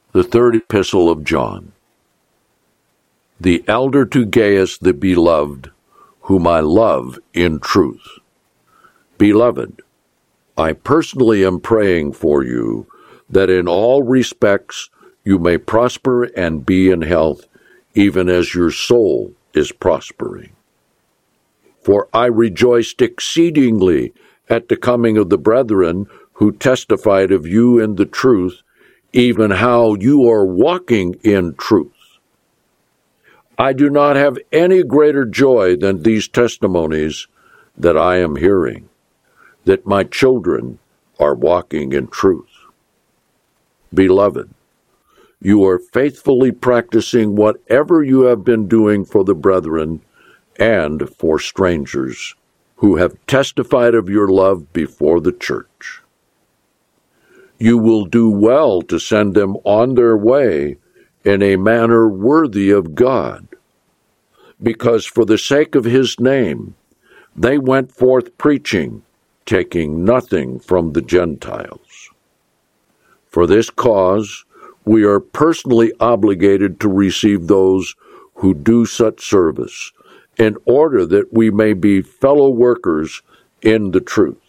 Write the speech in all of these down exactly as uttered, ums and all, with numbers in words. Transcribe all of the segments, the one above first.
The third epistle of John. The elder to Gaius the beloved, whom I love in truth. Beloved, I personally am praying for you, that in all respects you may prosper and be in health, even as your soul is prospering. For I rejoiced exceedingly at the coming of the brethren who testified of you in the truth, even how you are walking in truth. I do not have any greater joy than these testimonies that I am hearing, that my children are walking in truth. Beloved, you are faithfully practicing whatever you have been doing for the brethren and for strangers who have testified of your love before the church. You will do well to send them on their way in a manner worthy of God, because for the sake of his name they went forth preaching, taking nothing from the Gentiles. For this cause we are personally obligated to receive those who do such service, in order that we may be fellow workers in the truth.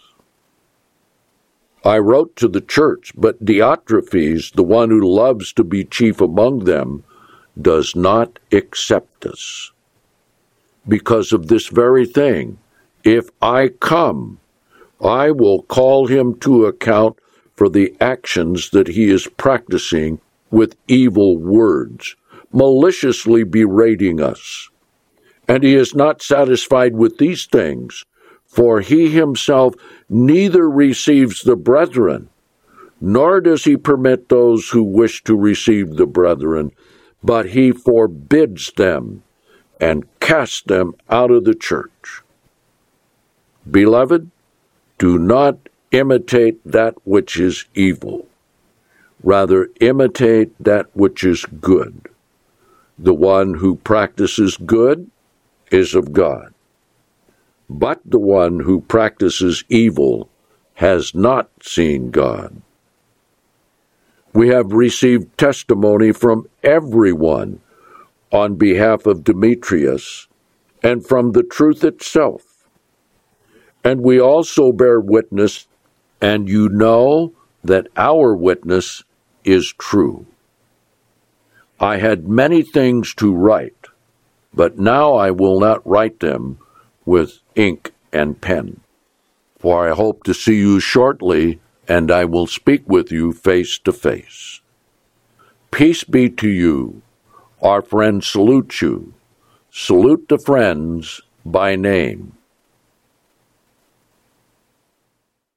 I wrote to the church, but Diotrephes, the one who loves to be chief among them, does not accept us. Because of this very thing, if I come, I will call him to account for the actions that he is practicing with evil words, maliciously berating us. And he is not satisfied with these things, for he himself neither receives the brethren, nor does he permit those who wish to receive the brethren, but he forbids them and casts them out of the church. Beloved, do not imitate that which is evil. Rather, imitate that which is good. The one who practices good is of God. But the one who practices evil has not seen God. We have received testimony from everyone on behalf of Demetrius and from the truth itself. And we also bear witness, and you know that our witness is true. I had many things to write, but now I will not write them with ink and pen. For I hope to see you shortly, and I will speak with you face to face. Peace be to you. Our friends salute you. Salute the friends by name.